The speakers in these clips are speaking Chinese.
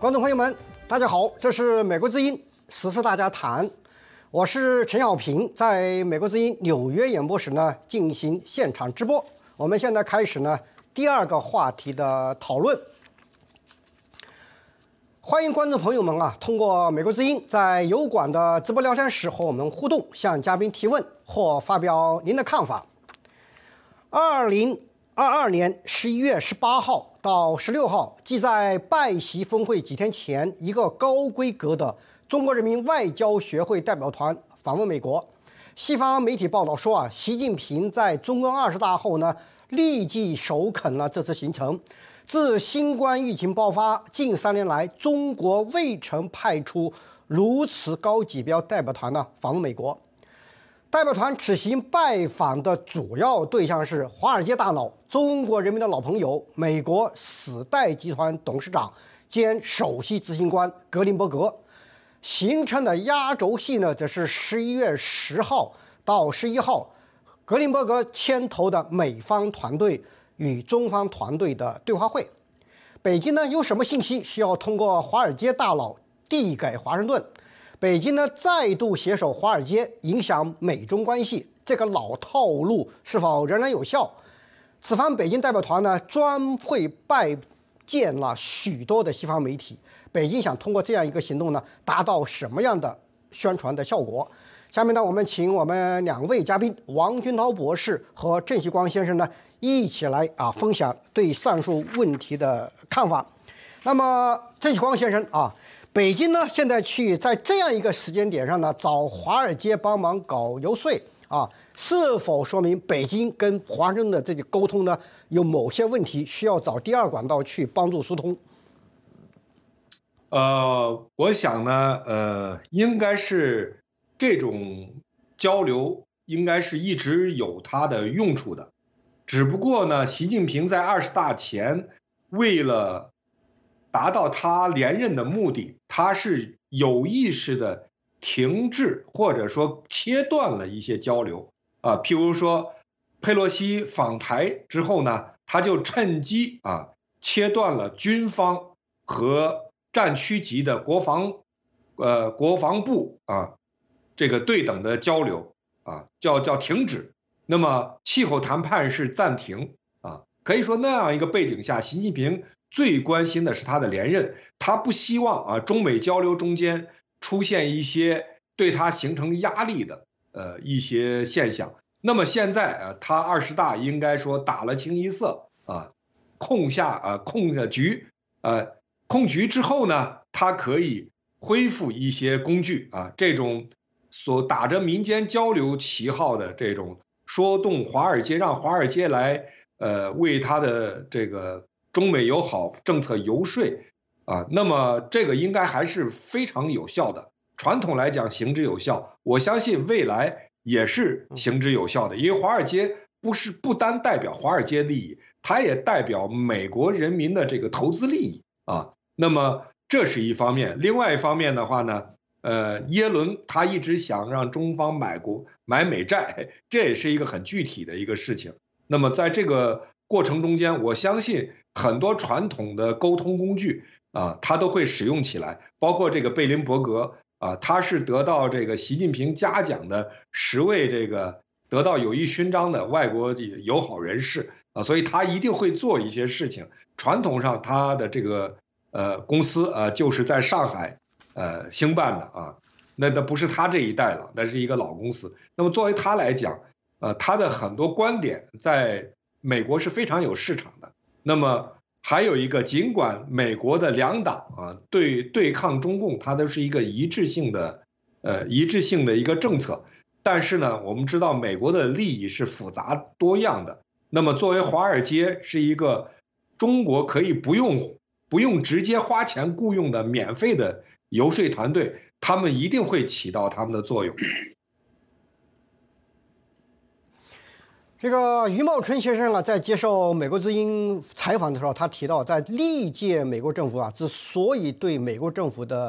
观众朋友们，大家好，这是美国之音时事大家谈，我是陈小平，在美国之音纽约演播室呢进行现场直播。我们现在开始呢第二个话题的讨论。欢迎观众朋友们通过美国之音在油管的直播聊天室和我们互动，向嘉宾提问或发表您的看法。2022年11月18号到16号，即在拜习峰会几天前，一个高规格的中国人民外交学会代表团访问美国。西方媒体报道说习近平在中共20大后呢，立即首肯了这次行程。自新冠疫情爆发近3年来，中国未曾派出如此高级别代表团访问美国。代表团此行拜访的主要对象是华尔街大佬、中国人民的老朋友、美国史代集团董事长兼首席执行官格林伯格。行程的压轴戏呢，则是11月10号到11号，格林伯格牵头的美方团队与中方团队的对话会。北京呢有什么信息需要通过华尔街大佬递给华盛顿？北京呢再度携手华尔街影响美中关系，这个老套路是否仍然有效？此番北京代表团呢专会拜见了许多的西方媒体，北京想通过这样一个行动呢达到什么样的宣传的效果？下面呢我们请我们2位嘉宾王军涛博士和郑锡光先生呢一起来分享对上述问题的看法。那么郑锡光先生北京呢现在去在这样一个时间点上呢找华尔街帮忙搞游说是否说明北京跟华盛顿的这个沟通呢有某些问题，需要找第二管道去帮助疏通？ 我想呢，应该是这种交流应该是一直有它的用处的，只不过呢，习近平在20大前为了达到他连任的目的，他是有意识的停滞或者说切断了一些交流譬如说佩洛西访台之后呢，他就趁机切断了军方和战区级的国防部这个对等的交流叫停止。那么气候谈判是暂停可以说那样一个背景下，习近平最关心的是他的连任，他不希望中美交流中间出现一些对他形成压力的一些现象。那么现在他20大应该说打了清一色控局之后呢，他可以恢复一些工具这种所打着民间交流旗号的这种说动华尔街，让华尔街来为他的这个中美友好政策游说那么这个应该还是非常有效的。传统来讲行之有效，我相信未来也是行之有效的，因为华尔街不单代表华尔街利益，它也代表美国人民的这个投资利益那么这是一方面。另外一方面的话呢，耶伦他一直想让中方买美债，这也是一个很具体的一个事情。那么在这个过程中间，我相信很多传统的沟通工具他都会使用起来，包括这个贝林伯格他是得到这个习近平嘉奖的10位这个得到友谊勋章的外国友好人士所以他一定会做一些事情。传统上他的这个公司就是在上海兴办的那不是他这一代了，那是一个老公司。那么作为他来讲他的很多观点在美国是非常有市场的。那么还有一个，尽管美国的2党对抗中共，它都是一个一致性的一个政策，但是呢，我们知道美国的利益是复杂多样的。那么作为华尔街是一个中国可以不用直接花钱雇佣的免费的游说团队，他们一定会起到他们的作用。 这个余茂春先生在接受美国之音采访的时候，他提到，在历届美国政府之所以对美国政府的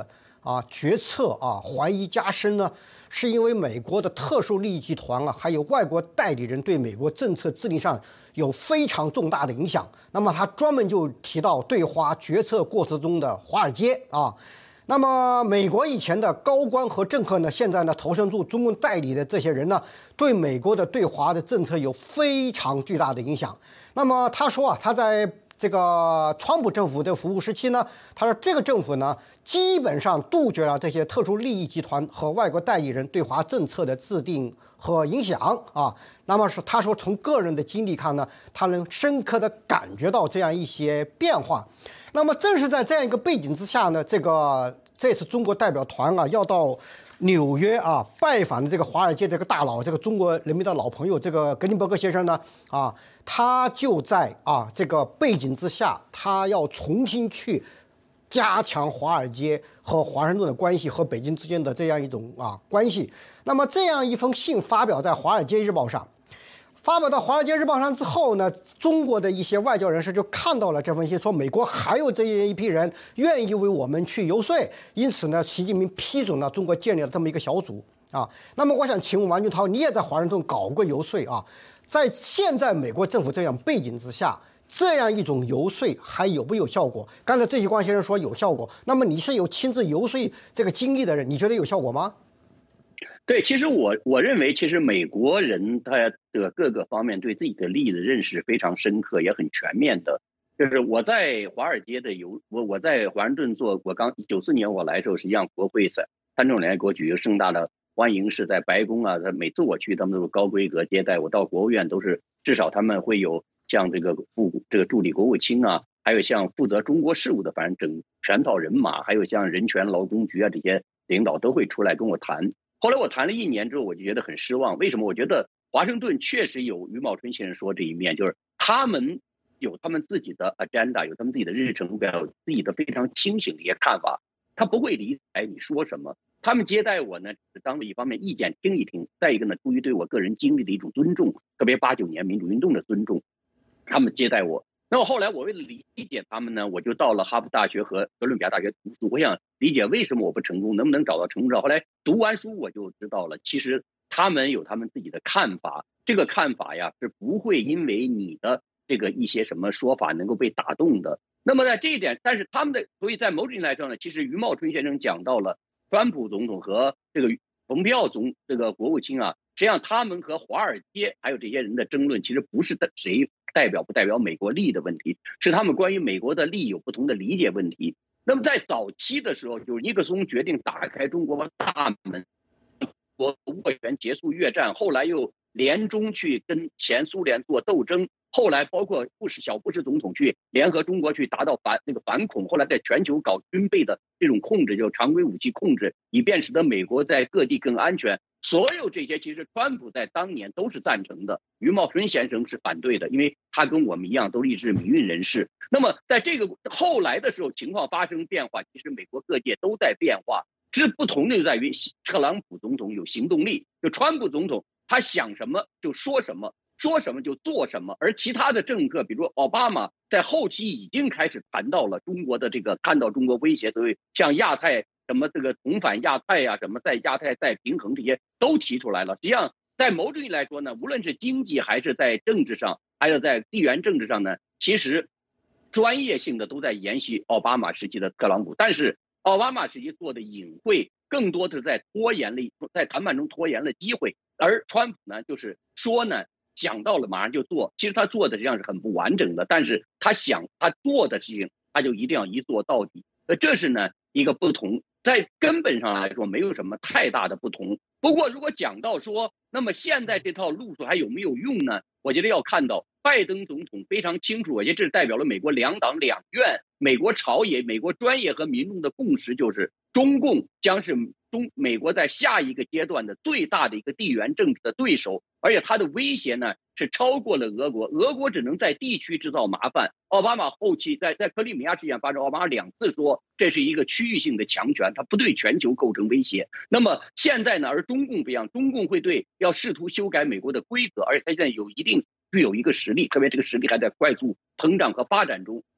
决策怀疑加深呢？是因为美国的特殊利益集团还有外国代理人对美国政策制定上有非常重大的影响。那么他专门就提到对华决策过程中的华尔街那么美国以前的高官和政客呢，现在呢投身入中共代理的这些人呢，对美国的对华的政策有非常巨大的影响。那么他说他在这个川普政府的服务时期呢，他说这个政府呢，基本上杜绝了这些特殊利益集团和外国代理人对华政策的制定和影响那么是他说从个人的经历看呢，他能深刻的感觉到这样一些变化。那么正是在这样一个背景之下呢，这次中国代表团要到纽约拜访的这个华尔街这个大佬，这个中国人民的老朋友这个格林伯格先生呢他就在这个背景之下，他要重新去加强华尔街和华盛顿的关系和北京之间的这样一种关系。那么这样一封信发表在《华尔街日报》上。发表到《华尔街日报》上之后呢，中国的一些外交人士就看到了这封信，说美国还有这样一批人愿意为我们去游说，因此呢，习近平批准了中国建立了这么一个小组那么我想请问王俊涛，你也在华盛顿搞过游说在现在美国政府这样背景之下，这样一种游说还有没有效果？刚才郑习光先生说有效果，那么你是有亲自游说这个经历的人，你觉得有效果吗？ 对，其实我认为，其实美国人他的各个方面对自己的利益的认识非常深刻，也很全面的。就是我在华尔街的我在华盛顿我刚94年我来的时候，实际上国会参众两院给我举行盛大的欢迎式，在白宫每次我去，他们都是高规格接待我。到国务院都是至少他们会有像这个助理国务卿还有像负责中国事务的，反正全套人马，还有像人权劳动局这些领导都会出来跟我谈。后来我谈了1年之后，我就觉得很失望。为什么？我觉得华盛顿确实有余茂春先生说这一面，就是他们有他们自己的 agenda， 有他们自己的日程表，有自己的非常清醒的一些看法。他不会理睬你说什么。他们接待我呢，是当一方面意见听一听，再一个呢，出于对我个人经历的一种尊重，特别89年民主运动的尊重，他们接待我。那么后来我为了理解他们呢，我就到了哈佛大学和哥伦比亚大学读书，我想理解为什么我不成功，能不能找到成功者。后来读完书我就知道了，其实他们有他们自己的看法，这个看法是不会因为你的这个一些什么说法能够被打动的。那么在这一点，但是他们的，所以在某种意义来说呢，其实余茂春先生讲到了川普总统和这个蓬佩奥这个国务卿实际上他们和华尔街还有这些人的争论，其实不是谁代表不代表美国利益的问题，是他们关于美国的利益有不同的理解问题。那么在早期的时候，就是尼克松决定打开中国大门，握拳结束越战，后来又联中去跟前苏联做斗争，后来包括小布什总统去联合中国去达到反恐，后来在全球搞军备的这种控制，就常规武器控制，以便使得美国在各地更安全。所有这些其实川普在当年都是赞成的，余茂春先生是反对的，因为他跟我们一样都立志民运人士。那么在这个后来的时候，情况发生变化，其实美国各界都在变化，之不同的就在于特朗普总统有行动力，就川普总统他想什么就说什么，说什么就做什么，而其他的政客，比如奥巴马，在后期已经开始谈到了中国的这个，看到中国威胁，所以像亚太什么这个重返亚太什么在亚太再平衡，这些都提出来了。实际上在某种意义来说呢，无论是经济还是在政治上，还有在地缘政治上呢，其实专业性的都在沿袭奥巴马时期的特朗普，但是奥巴马时期做的隐晦，更多的在谈判中拖延了机会，而川普呢，就是说呢，想到了马上就做，其实他做的实际上是很不完整的，但是他做的事情，他就一定要一做到底。这是呢一个不同，在根本上来说没有什么太大的不同。不过如果讲到说，那么现在这套路数还有没有用呢？我觉得要看到拜登总统非常清楚，我觉得这代表了美国两党两院、美国朝野、美国专业和民众的共识，就是中共将是美国在下一个阶段的最大的一个地缘政治的对手，而且它的威胁呢是超过了俄国，俄国只能在地区制造麻烦。奥巴马后期在克里米亚事件发生，奥巴马2次说这是一个区域性的强权，它不对全球构成威胁。那么现在呢，而中共不一样，中共会要试图修改美国的规则，而且它现在具有一个实力，特别这个实力还在快速膨胀和发展中。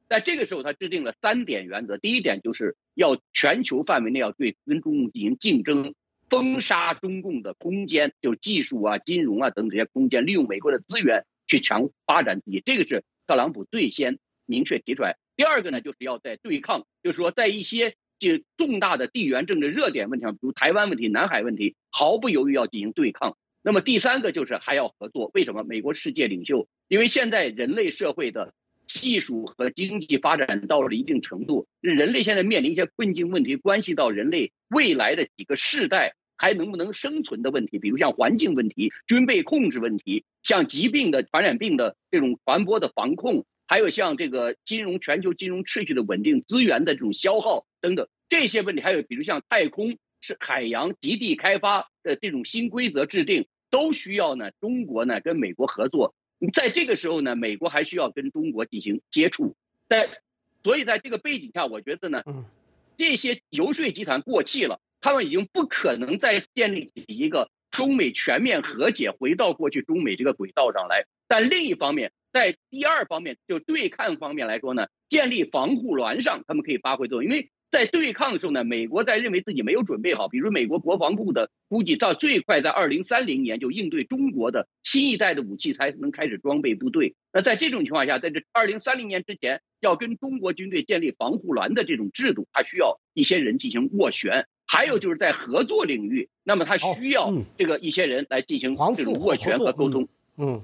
在这个时候，他制定了3点原则。第一点就是要全球范围内要跟中共进行竞争，封杀中共的空间，就是技术啊、金融啊等这些空间，利用美国的资源去强发展自己。这个是特朗普最先明确提出来。第二个呢，就是要在对抗，就是说在一些重大的地缘政治热点问题上，比如台湾问题、南海问题，毫不犹豫要进行对抗。那么第三个就是还要合作。为什么？美国世界领袖，因为现在人类社会的技术和经济发展到了一定程度，人类现在面临一些困境问题，关系到人类未来的几个世代还能不能生存的问题，比如像环境问题、军备控制问题，像疾病的传染病的这种传播的防控，还有像这个全球金融秩序的稳定、资源的这种消耗等等这些问题，还有比如像太空、海洋、极地开发的这种新规则制定，都需要呢中国呢跟美国合作。在这个时候呢，美国还需要跟中国进行接触。所以在这个背景下，我觉得呢，这些游说集团过气了，他们已经不可能再建立起一个中美全面和解，回到过去中美这个轨道上来。但另一方面，在第二方面，就对抗方面来说呢，建立防护栏上，他们可以发挥作用。因为在对抗的时候呢，美国在认为自己没有准备好，比如美国国防部的估计，到最快在2030年就应对中国的新一代的武器才能开始装备部队。那在这种情况下，在这2030年之前，要跟中国军队建立防护栏的这种制度，它需要一些人进行斡旋。还有就是在合作领域，那么它需要这个一些人来进行这种斡旋和沟通。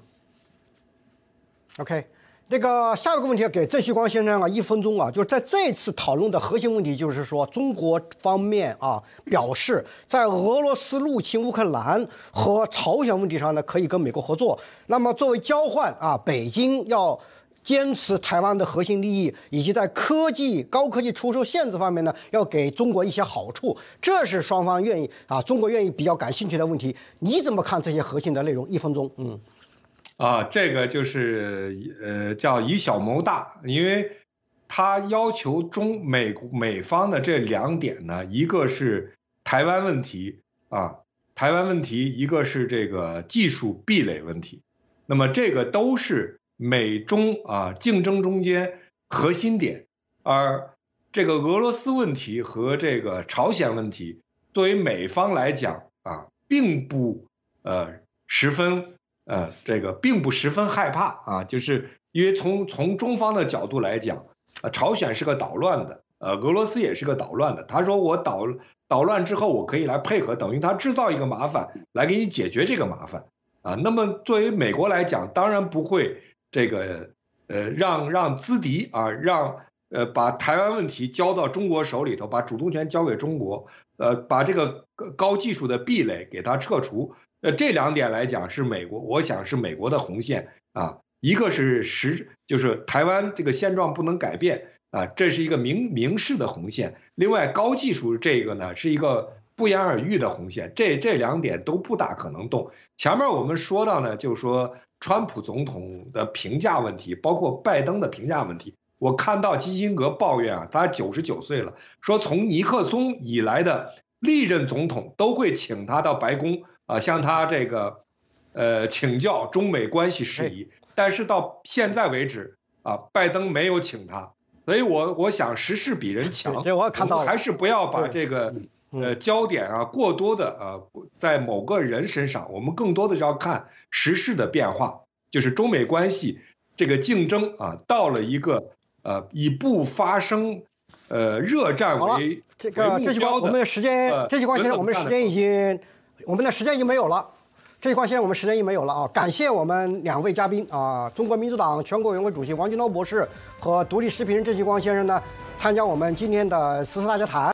OK。那个下一个问题要给郑旭光先生啊，1分钟啊，就是在这次讨论的核心问题，就是说中国方面啊表示，在俄罗斯入侵乌克兰和朝鲜问题上呢，可以跟美国合作。那么作为交换啊，北京要坚持台湾的核心利益，以及在高科技出售限制方面呢，要给中国一些好处。这是双方愿意啊，中国愿意比较感兴趣的问题。你怎么看这些核心的内容？1分钟， 这个就是叫以小谋大，因为他要求美方的这2点呢，一个是台湾问题啊，一个是这个技术壁垒问题，那么这个都是美中竞争中间核心点，而这个俄罗斯问题和这个朝鲜问题，作为美方来讲并不并不十分害怕就是因为从中方的角度来讲，朝鲜是个捣乱的，俄罗斯也是个捣乱的。他说我捣乱之后，我可以来配合，等于他制造一个麻烦来给你解决这个麻烦那么作为美国来讲，当然不会这个让资敌让把台湾问题交到中国手里头，把主动权交给中国，把这个高技术的壁垒给它撤除。这2点来讲是我想是美国的红线一个是就是台湾这个现状不能改变这是一个明示的红线。另外高技术这个呢是一个不言而喻的红线，这2点都不大可能动。前面我们说到呢，就是说川普总统的评价问题，包括拜登的评价问题。我看到基辛格抱怨他99岁了，说从尼克松以来的历任总统都会请他到白宫向他这个请教中美关系事宜，但是到现在为止拜登没有请他，所以我想时势比人强， 我看到还是不要把这个焦点过多的在某个人身上，我们更多的是要看时势的变化，就是中美关系这个竞争到了一个以不发生热战为目标的。 我们的时间，郑旭光先生，我们的时间已经没有了。郑旭光先生，我们时间已经没有了感谢我们2位嘉宾中国民主党全国委员会主席王军涛博士和独立时评人郑旭光先生呢，参加我们今天的时事大家谈。